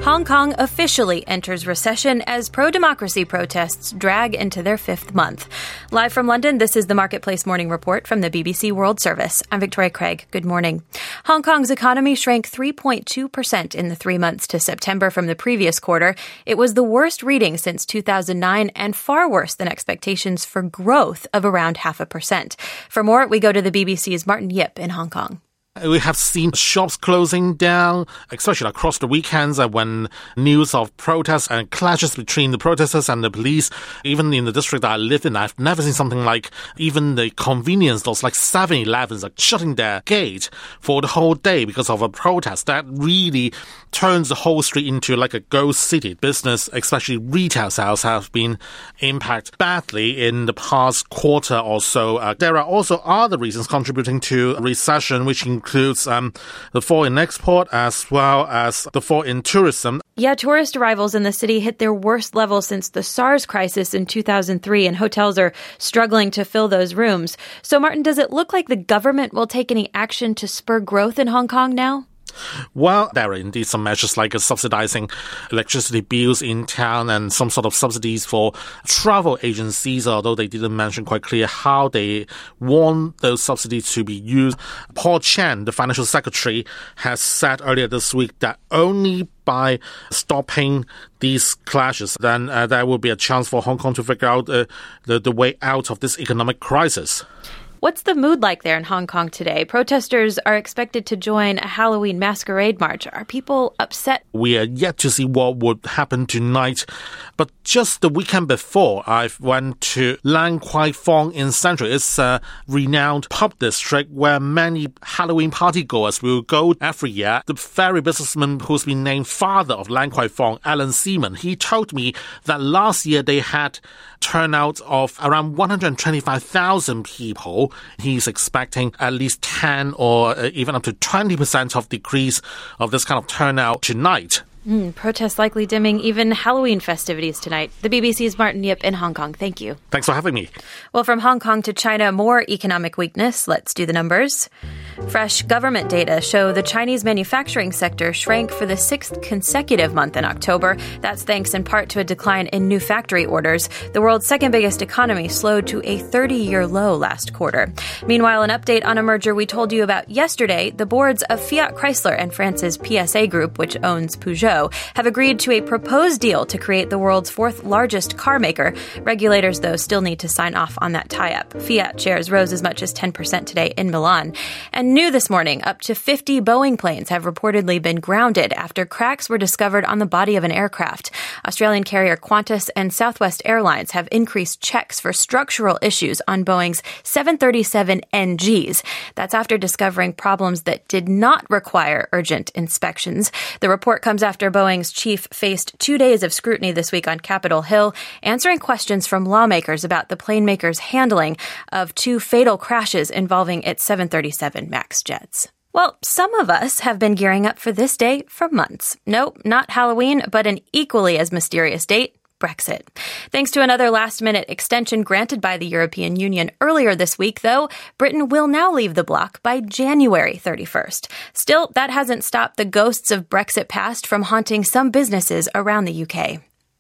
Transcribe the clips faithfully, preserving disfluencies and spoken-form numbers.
Hong Kong officially enters recession as pro-democracy protests drag into their fifth month. Live from London, this is the Marketplace Morning Report from the B B C World Service. I'm Victoria Craig. Good morning. Hong Kong's economy shrank three point two percent in the three months to September from the previous quarter. It was the worst reading since two thousand nine and far worse than expectations for growth of around half a percent. For more, we go to the B B C's Martin Yip in Hong Kong. We have seen shops closing down, especially across the weekends when news of protests and clashes between the protesters and the police. Even in the district that I live in, I've never seen something like even the convenience stores like seven elevens are shutting their gate for the whole day because of a protest. That really turns the whole street into like a ghost city. Business, especially retail sales, have been impacted badly in the past quarter or so. Uh, there are also other reasons contributing to recession, which include includes um, the fall in export as well as the fall in tourism. Yeah, tourist arrivals in the city hit their worst level since the SARS crisis in two thousand three, and hotels are struggling to fill those rooms. So, Martin, does it look like the government will take any action to spur growth in Hong Kong now? Well, there are indeed some measures like subsidizing electricity bills in town and some sort of subsidies for travel agencies, although they didn't mention quite clear how they want those subsidies to be used. Paul Chan, the financial secretary, has said earlier this week that only by stopping these clashes, then uh, there will be a chance for Hong Kong to figure out uh, the, the way out of this economic crisis. What's the mood like there in Hong Kong today? Protesters are expected to join a Halloween masquerade march. Are people upset? We are yet to see what would happen tonight. But just the weekend before, I went to Lan Kwai Fong in Central. It's a renowned pub district where many Halloween partygoers will go every year. The very businessman who's been named father of Lan Kwai Fong, Alan Seaman, he told me that last year they had turnout of around one hundred twenty-five thousand people. He's expecting at least ten or even up to twenty percent of decrease of this kind of turnout tonight. Mm, protests likely dimming even Halloween festivities tonight. The B B C's Martin Yip in Hong Kong. Thank you. Thanks for having me. Well, from Hong Kong to China, more economic weakness. Let's do the numbers. Fresh government data show the Chinese manufacturing sector shrank for the sixth consecutive month in October. That's thanks in part to a decline in new factory orders. The world's second biggest economy slowed to a thirty-year low last quarter. Meanwhile, an update on a merger we told you about yesterday. The boards of Fiat Chrysler and France's P S A Group, which owns Peugeot, have agreed to a proposed deal to create the world's fourth largest car maker. Regulators, though, still need to sign off on that tie-up. Fiat shares rose as much as ten percent today in Milan. And new this morning, up to fifty Boeing planes have reportedly been grounded after cracks were discovered on the body of an aircraft. Australian carrier Qantas and Southwest Airlines have increased checks for structural issues on Boeing's seven thirty-seven N Gs. That's after discovering problems that did not require urgent inspections. The report comes after Boeing's chief faced two days of scrutiny this week on Capitol Hill, answering questions from lawmakers about the plane maker's handling of two fatal crashes involving its seven thirty-seven MAX jets. Well, some of us have been gearing up for this day for months. Nope, not Halloween, but an equally as mysterious date. Brexit. Thanks to another last-minute extension granted by the European Union earlier this week, though, Britain will now leave the bloc by January thirty-first. Still, that hasn't stopped the ghosts of Brexit past from haunting some businesses around the U K.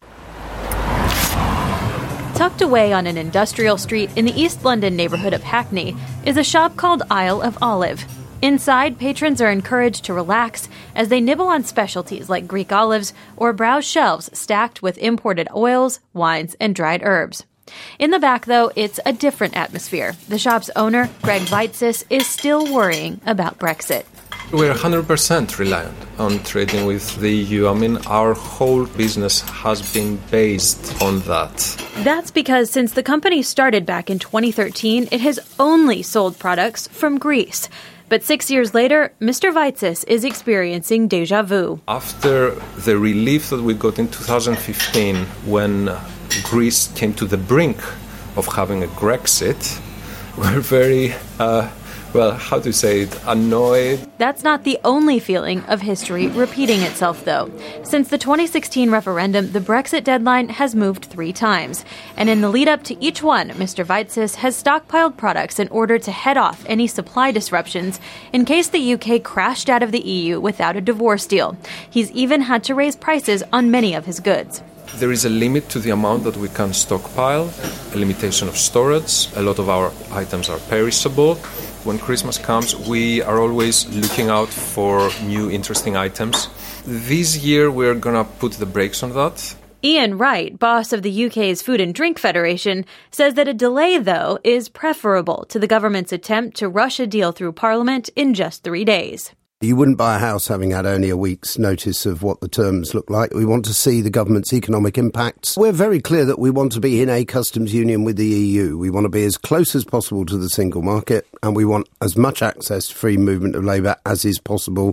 Tucked away on an industrial street in the East London neighbourhood of Hackney is a shop called Isle of Olive. Inside, patrons are encouraged to relax as they nibble on specialties like Greek olives or browse shelves stacked with imported oils, wines, and dried herbs. In the back, though, it's a different atmosphere. The shop's owner, Greg Vaitzis, is still worrying about Brexit. We're one hundred percent reliant on trading with the E U. I mean, our whole business has been based on that. That's because since the company started back in twenty thirteen, it has only sold products from Greece. But six years later, Mister Vaitzis is experiencing déjà vu. After the relief that we got in two thousand fifteen, when Greece came to the brink of having a Grexit, we're very uh, Well, how to say it? Annoyed. That's not the only feeling of history repeating itself, though. Since the twenty sixteen referendum, the Brexit deadline has moved three times. And in the lead-up to each one, Mister Vaitzis has stockpiled products in order to head off any supply disruptions in case the U K crashed out of the E U without a divorce deal. He's even had to raise prices on many of his goods. There is a limit to the amount that we can stockpile, a limitation of storage. A lot of our items are perishable. When Christmas comes, we are always looking out for new interesting items. This year, we're going to put the brakes on that. Ian Wright, boss of the U K's Food and Drink Federation, says that a delay, though, is preferable to the government's attempt to rush a deal through Parliament in just three days. You wouldn't buy a house having had only a week's notice of what the terms look like. We want to see the government's economic impacts. We're very clear that we want to be in a customs union with the E U. We want to be as close as possible to the single market, and we want as much access to free movement of labour as is possible.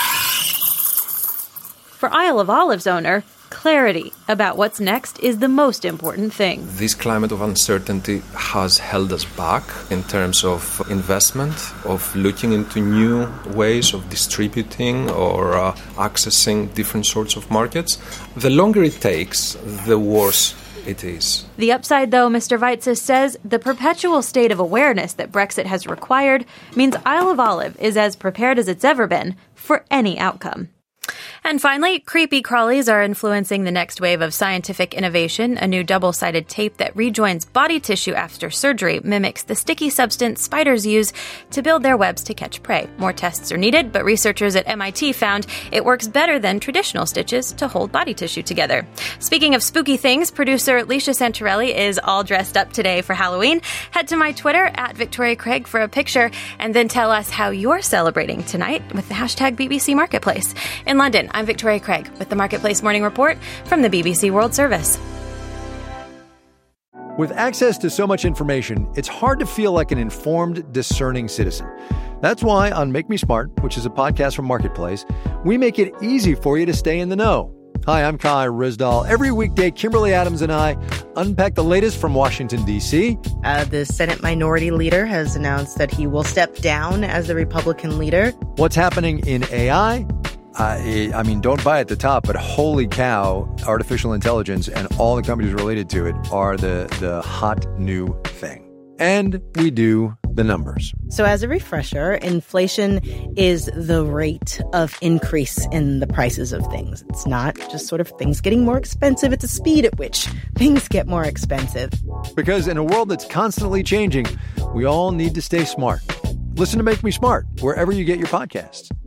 For Isle of Olives owner, clarity about what's next is the most important thing. This climate of uncertainty has held us back in terms of investment, of looking into new ways of distributing or uh, accessing different sorts of markets. The longer it takes, the worse it is. The upside, though, Mister Vaitzis says, the perpetual state of awareness that Brexit has required means Isle of Olive is as prepared as it's ever been for any outcome. And finally, creepy crawlies are influencing the next wave of scientific innovation. A new double-sided tape that rejoins body tissue after surgery mimics the sticky substance spiders use to build their webs to catch prey. More tests are needed, but researchers at M I T found it works better than traditional stitches to hold body tissue together. Speaking of spooky things, producer Leisha Santorelli is all dressed up today for Halloween. Head to my Twitter, at Victoria Craig, for a picture, and then tell us how you're celebrating tonight with the hashtag B B C Marketplace. In London, I'm Victoria Craig with the Marketplace Morning Report from the B B C World Service. With access to so much information, it's hard to feel like an informed, discerning citizen. That's why on Make Me Smart, which is a podcast from Marketplace, we make it easy for you to stay in the know. Hi, I'm Kai Rizdal. Every weekday, Kimberly Adams and I unpack the latest from Washington, D C. Uh, the Senate Minority Leader has announced that he will step down as the Republican leader. What's happening in A I? Uh, I mean, don't buy at the top, but holy cow, artificial intelligence and all the companies related to it are the, the hot new thing. And we do the numbers. So as a refresher, inflation is the rate of increase in the prices of things. It's not just sort of things getting more expensive. It's a speed at which things get more expensive. Because in a world that's constantly changing, we all need to stay smart. Listen to Make Me Smart wherever you get your podcasts.